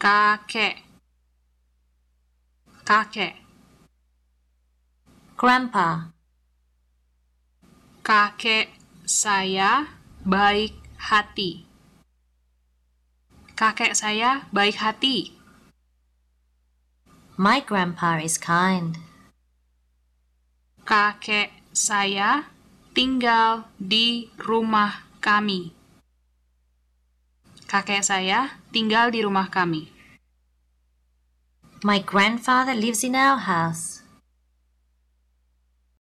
kakek, kakek. Grandpa, Kakek saya baik hati. Kakek saya baik hati. my grandpa is kind. Kakek saya tinggal di rumah kami. Kakek saya tinggal di rumah kami. My grandfather lives in our house.